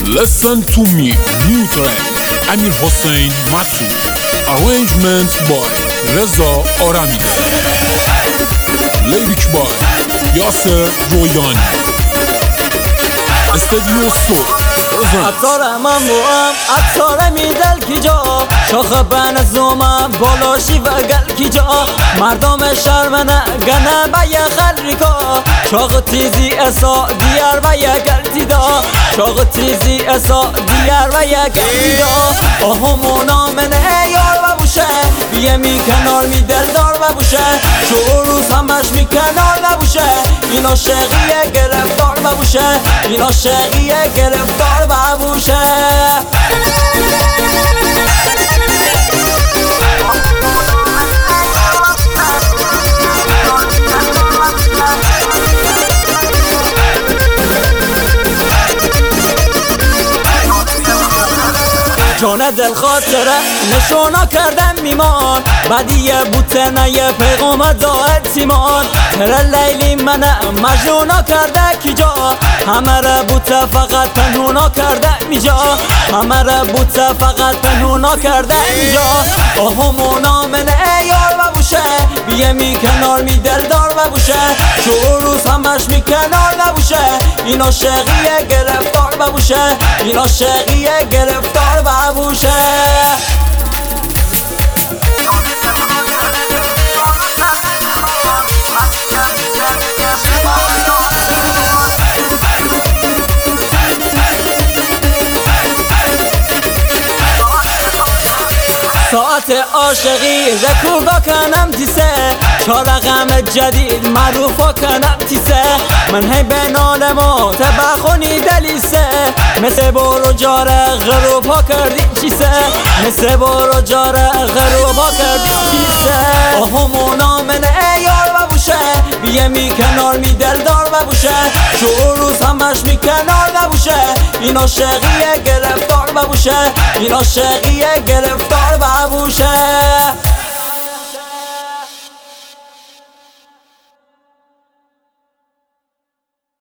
Listen to me, new trend Amir Hossein Masoud. Arrangement by Reza Arami. Lyric by Yasser Royani. استدیو صوت عطار من بوام عطار میدل کی جا شاخ بن زومم بالاشی و گل کی جا مردم شرمنه گنه و یه خلریکا شاخ تیزی اسا دیار و یه گل دیدا شاخ تیزی اسا دیار و یه گل دیدا آهمونا منه یار و بوشه بیه می کنار می دلدار و بوشه شعروز همش می کنار نبوشه این عاشقیه گرفتار و بوشه این عاشقیه گرفتار و بوشه جان دل خاطره نشونا کردم میمان بدیه بوته نه پیغام داعت سیمان هر لیلی منه مجنونا کرده کی جا همه را بوته فقط پنهونا کرده میجا همه را بوته فقط پنهونا کرده میجا آهمونا منه یار و بوشه بیه می کنار می دلدار و بوشه شعروز همش می کنار نبوشه این عاشقیه گرفتار و بوشه این عاشقیه گرفتار و بوشه ساعت عاشقی رکوگا کنم تیسه چهار رقم جدید معروفا کنم تیسه من هی به نالمو تبخونی دلیسه مثل برو جاره غروبا کردیم چیسه مثل برو جاره غروبا کردیم چیسه آهمونا منه یار و بوشه بیه می کنار می دلدار و بوشه شعروز همش می کنار نبوشه این عاشقیه گرفتار و بوشه این عاشقیه گرفتار و بوشه